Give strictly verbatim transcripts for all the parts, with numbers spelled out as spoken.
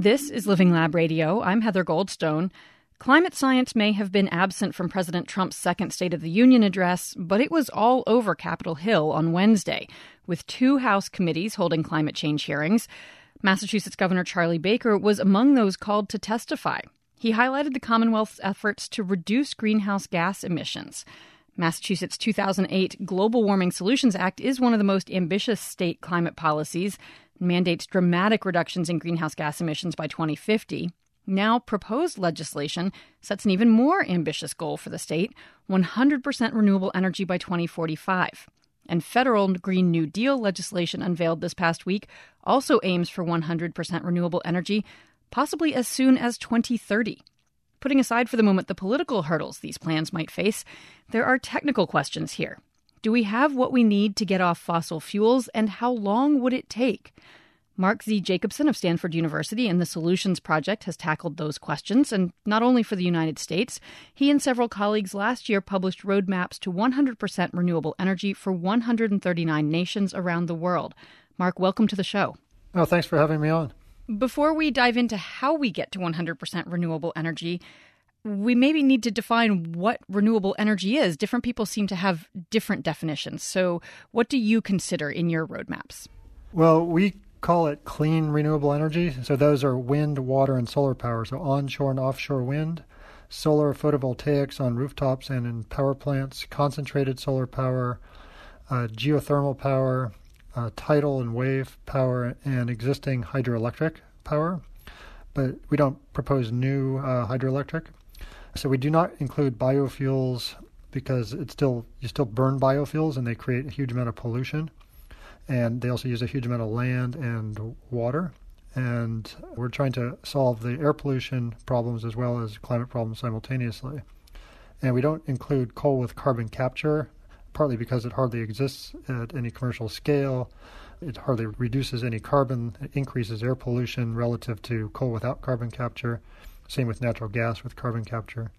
This is Living Lab Radio. I'm Heather Goldstone. Climate science may have been absent from President Trump's second State of the Union address, but it was all over Capitol Hill on Wednesday, with two House committees holding climate change hearings. Massachusetts Governor Charlie Baker was among those called to testify. He highlighted the Commonwealth's efforts to reduce greenhouse gas emissions. Massachusetts' two thousand eight Global Warming Solutions Act is one of the most ambitious state climate policies, mandates dramatic reductions in greenhouse gas emissions by twenty fifty. Now, proposed legislation sets an even more ambitious goal for the state, one hundred percent renewable energy by twenty forty-five. And federal Green New Deal legislation unveiled this past week also aims for one hundred percent renewable energy, possibly as soon as twenty thirty. Putting aside for the moment the political hurdles these plans might face, there are technical questions here. Do we have what we need to get off fossil fuels, and how long would it take? Mark Z. Jacobson of Stanford University and the Solutions Project has tackled those questions, and not only for the United States. He and several colleagues last year published roadmaps to one hundred percent renewable energy for one hundred thirty-nine nations around the world. Mark, welcome to the show. Oh, thanks for having me on. Before we dive into how we get to one hundred percent renewable energy, we maybe need to define what renewable energy is. Different people seem to have different definitions. So what do you consider in your roadmaps? Well, we call it clean renewable energy. So those are wind, water, and solar power. So onshore and offshore wind, solar photovoltaics on rooftops and in power plants, concentrated solar power, uh, geothermal power, uh, tidal and wave power, and existing hydroelectric power. But we don't propose new uh, hydroelectric. So we do not include biofuels because it's still you still burn biofuels and they create a huge amount of pollution. And they also use a huge amount of land and water. And we're trying to solve the air pollution problems as well as climate problems simultaneously. And we don't include coal with carbon capture, partly because it hardly exists at any commercial scale. It hardly reduces any carbon. It increases air pollution relative to coal without carbon capture. Same with natural gas with carbon capture.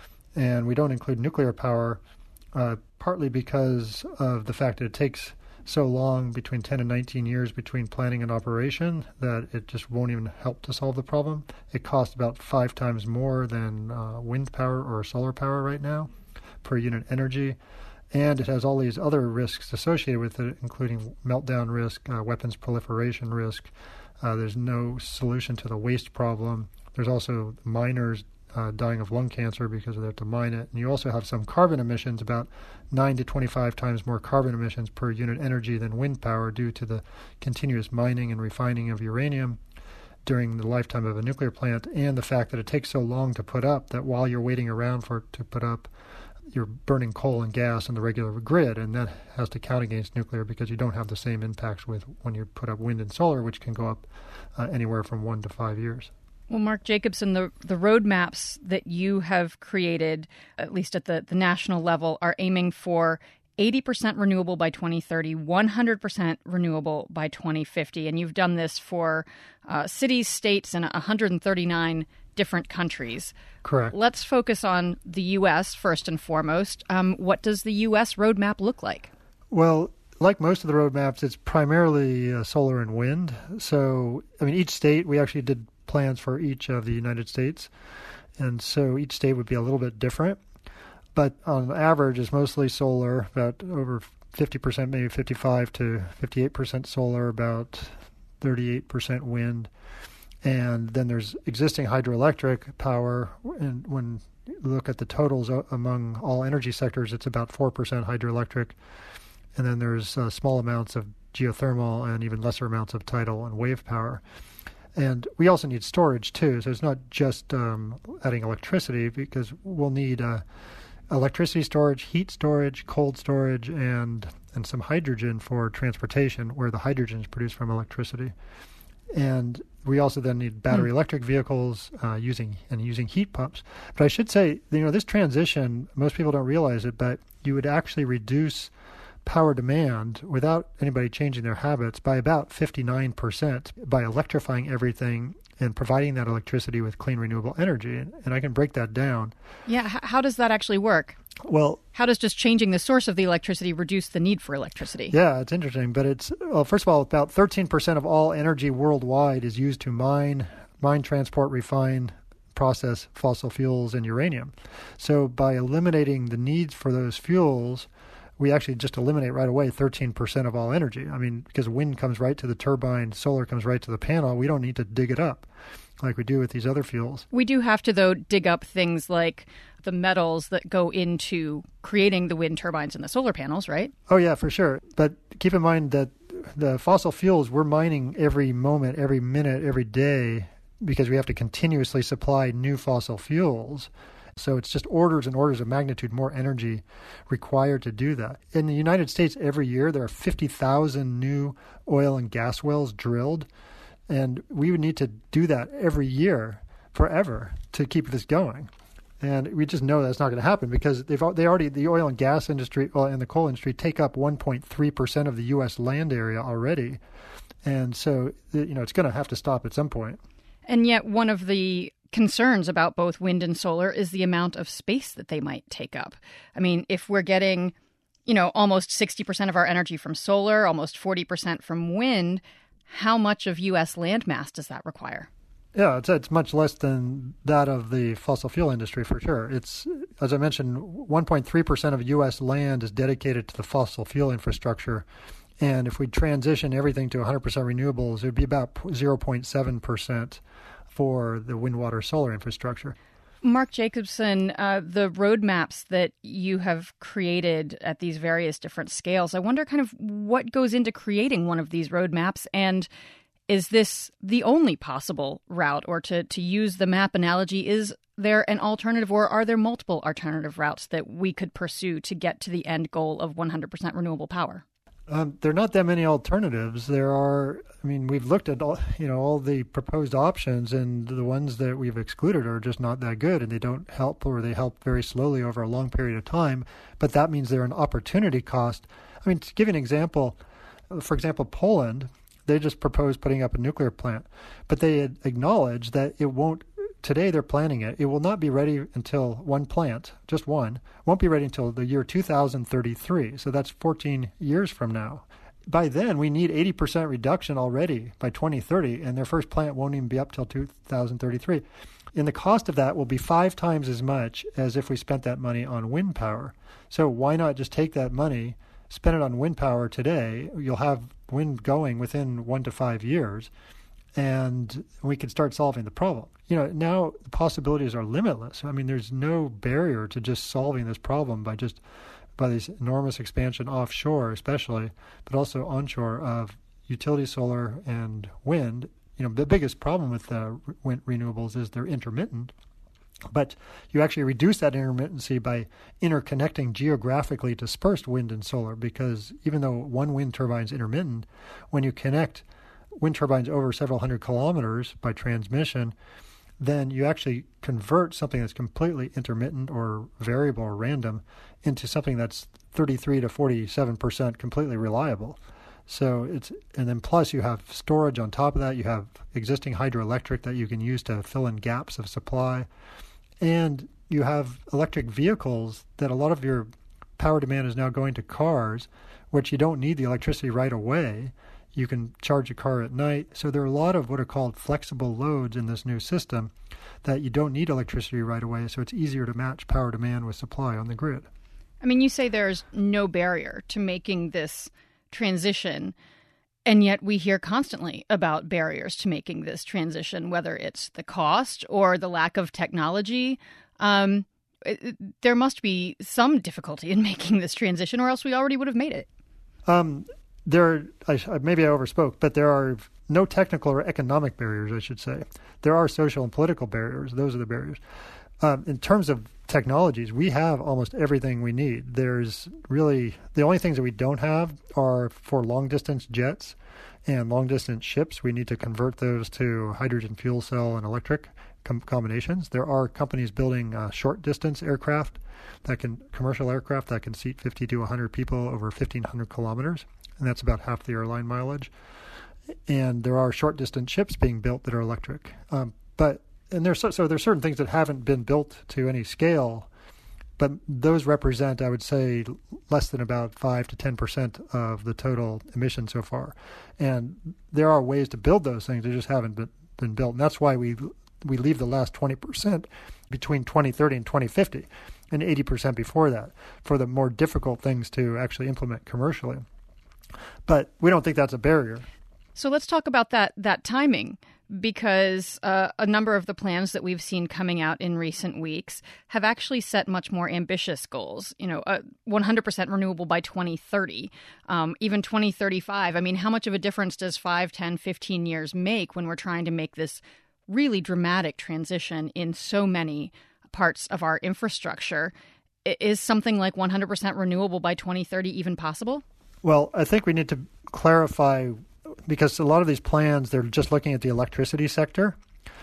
And we don't include nuclear power, uh, partly because of the fact that it takes so long, between ten and nineteen years between planning and operation, that it just won't even help to solve the problem. It costs about five times more than uh, wind power or solar power right now per unit energy. And it has all these other risks associated with it, including meltdown risk, uh, weapons proliferation risk. Uh, there's no solution to the waste problem. There's also miners uh, dying of lung cancer because they have to mine it. And you also have some carbon emissions, about nine to twenty-five times more carbon emissions per unit energy than wind power due to the continuous mining and refining of uranium during the lifetime of a nuclear plant, and the fact that it takes so long to put up that while you're waiting around for it to put up, you're burning coal and gas in the regular grid, and that has to count against nuclear because you don't have the same impacts with when you put up wind and solar, which can go up uh, anywhere from one to five years. Well, Mark Jacobson, the, the roadmaps that you have created, at least at the, the national level, are aiming for eighty percent renewable by twenty thirty, one hundred percent renewable by twenty fifty. And you've done this for uh, cities, states, and one hundred thirty-nine different countries. Correct. Let's focus on the U S first and foremost. Um, what does the U S roadmap look like? Well, like most of the roadmaps, it's primarily uh, solar and wind. So, I mean, each state, we actually did plans for each of the United States. And so each state would be a little bit different. But on average, it's mostly solar, about over fifty percent, maybe fifty-five to fifty-eight percent solar, about thirty-eight percent wind. And then there's existing hydroelectric power. And when you look at the totals among all energy sectors, it's about four percent hydroelectric. And then there's uh, small amounts of geothermal and even lesser amounts of tidal and wave power. And we also need storage, too. So it's not just um, adding electricity, because we'll need uh, electricity storage, heat storage, cold storage, and and some hydrogen for transportation, where the hydrogen is produced from electricity. And we also then need battery mm. electric vehicles uh, using and using heat pumps. But I should say, you know, this transition, most people don't realize it, but you would actually reduce power demand without anybody changing their habits by about fifty-nine percent by electrifying everything and providing that electricity with clean renewable energy. And, and I can break that down. Yeah. H- how does that actually work? Well, how does just changing the source of the electricity reduce the need for electricity? Yeah, it's interesting. But it's, well, first of all, about thirteen percent of all energy worldwide is used to mine mine, transport, refine, process fossil fuels and uranium. So by eliminating the needs for those fuels, we actually just eliminate right away thirteen percent of all energy. I mean, because wind comes right to the turbine, solar comes right to the panel. We don't need to dig it up like we do with these other fuels. We do have to, though, dig up things like the metals that go into creating the wind turbines and the solar panels, right? Oh, yeah, for sure. But keep in mind that the fossil fuels we're mining every moment, every minute, every day, because we have to continuously supply new fossil fuels. So it's just orders and orders of magnitude more energy required to do that. In the United States, every year, there are fifty thousand new oil and gas wells drilled. And we would need to do that every year forever to keep this going. And we just know that's not going to happen because they've they already, the oil and gas industry well, and the coal industry take up one point three percent of the U S land area already. And so, you know, it's going to have to stop at some point. And yet one of the concerns about both wind and solar is the amount of space that they might take up. I mean, if we're getting, you know, almost sixty percent of our energy from solar, almost forty percent from wind, how much of U S land mass does that require? Yeah, it's it's much less than that of the fossil fuel industry for sure. It's, as I mentioned, one point three percent of U S land is dedicated to the fossil fuel infrastructure. And if we transition everything to one hundred percent renewables, it would be about zero point seven percent for the wind, water, solar infrastructure. Mark Jacobson, uh, the roadmaps that you have created at these various different scales, I wonder kind of what goes into creating one of these roadmaps, and is this the only possible route? Or to, to use the map analogy, is there an alternative, or are there multiple alternative routes that we could pursue to get to the end goal of one hundred percent renewable power? Um, there are not that many alternatives. There are, I mean, we've looked at all, you know, all the proposed options, and the ones that we've excluded are just not that good, and they don't help, or they help very slowly over a long period of time. But that means they're an opportunity cost. I mean, to give you an example, for example, Poland, they just proposed putting up a nuclear plant, but they had acknowledged that it won't. Today they're planning it. It will not be ready until one plant, just one, won't be ready until the year two thousand thirty-three. So that's fourteen years from now. By then, we need eighty percent reduction already by twenty thirty, and their first plant won't even be up till two thousand thirty-three. And the cost of that will be five times as much as if we spent that money on wind power. So why not just take that money, spend it on wind power today? You'll have wind going within one to five years. And we can start solving the problem. You know, now the possibilities are limitless. I mean, there's no barrier to just solving this problem by just by this enormous expansion offshore, especially, but also onshore of utility solar and wind. You know, the biggest problem with uh, wind renewables is they're intermittent. But you actually reduce that intermittency by interconnecting geographically dispersed wind and solar, because even though one wind turbine is intermittent, when you connect wind turbines over several hundred kilometers by transmission, then you actually convert something that's completely intermittent or variable or random into something that's thirty-three to forty-seven percent completely reliable. So it's, and then plus you have storage on top of that. You have existing hydroelectric that you can use to fill in gaps of supply. And you have electric vehicles that a lot of your power demand is now going to cars, which you don't need the electricity right away. You can charge a car at night. So there are a lot of what are called flexible loads in this new system that you don't need electricity right away. So it's easier to match power demand with supply on the grid. I mean, you say there's no barrier to making this transition, and yet we hear constantly about barriers to making this transition, whether it's the cost or the lack of technology. Um, it, there must be some difficulty in making this transition, or else we already would have made it. Um, There are, I, maybe I overspoke, but there are no technical or economic barriers, I should say. There are social and political barriers. Those are the barriers. Um, in terms of technologies, we have almost everything we need. There's really, the only things that we don't have are for long-distance jets and long-distance ships. We need to convert those to hydrogen fuel cell and electric com- combinations. There are companies building uh, short-distance aircraft, that can commercial aircraft that can seat fifty to one hundred people over fifteen hundred kilometers. And that's about half the airline mileage. And there are short-distance ships being built that are electric. Um, but and there's so, so there's certain things that haven't been built to any scale, but those represent, I would say, less than about five to ten percent of the total emissions so far. And there are ways to build those things; they just haven't been than built. And that's why we we leave the last twenty percent between twenty thirty and twenty fifty, and eighty percent before that, for the more difficult things to actually implement commercially. But we don't think that's a barrier. So let's talk about that that timing, because uh, a number of the plans that we've seen coming out in recent weeks have actually set much more ambitious goals. You know, uh, one hundred percent renewable by twenty thirty, um, even twenty thirty-five. I mean, how much of a difference does five, ten, fifteen years make when we're trying to make this really dramatic transition in so many parts of our infrastructure? Is something like one hundred percent renewable by twenty thirty even possible? Well, I think we need to clarify, because a lot of these plans, they're just looking at the electricity sector,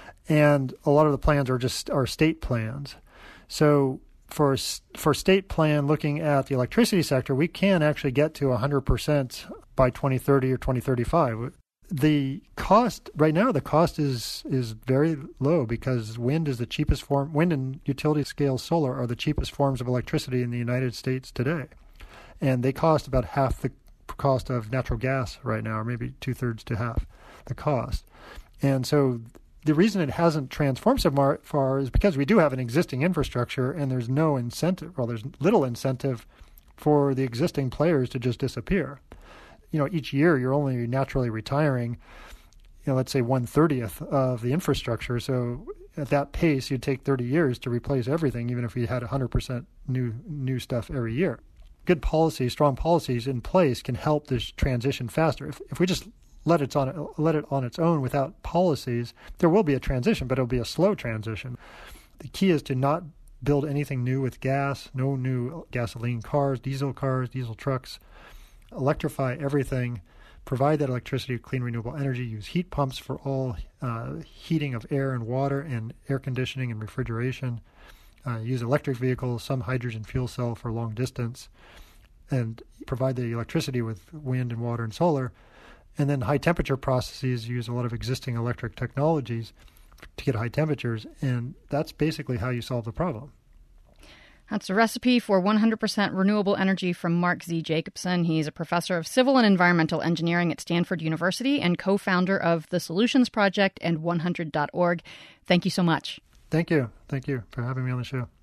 and a lot of the plans are just are state plans. So for for state plan looking at the electricity sector, we can actually get to one hundred percent by twenty thirty or twenty thirty-five. The cost right now, the cost is is very low because wind is the cheapest form. Wind and utility scale solar are the cheapest forms of electricity in the United States today, and they cost about half the cost of natural gas right now, or maybe two thirds to half the cost. And so the reason it hasn't transformed so far is because we do have an existing infrastructure, and there's no incentive, well, there's little incentive for the existing players to just disappear. You know, each year you're only naturally retiring, you know, let's say one thirtieth of the infrastructure. So at that pace, you'd take thirty years to replace everything, even if we had one hundred percent new new stuff every year. Good policies, strong policies in place can help this transition faster. If if we just let it on let it on its own without policies, there will be a transition, but it'll be a slow transition. The key is to not build anything new with gas, no new gasoline cars, diesel cars, diesel trucks. Electrify everything, provide that electricity with clean renewable energy, use heat pumps for all uh, heating of air and water and air conditioning and refrigeration, uh, use electric vehicles, some hydrogen fuel cell for long distance, and provide the electricity with wind and water and solar. And then high temperature processes use a lot of existing electric technologies to get high temperatures, and that's basically how you solve the problem. That's a recipe for one hundred percent renewable energy from Mark Z. Jacobson. He's a professor of civil and environmental engineering at Stanford University and co-founder of the Solutions Project and one hundred dot org. Thank you so much. Thank you. Thank you for having me on the show.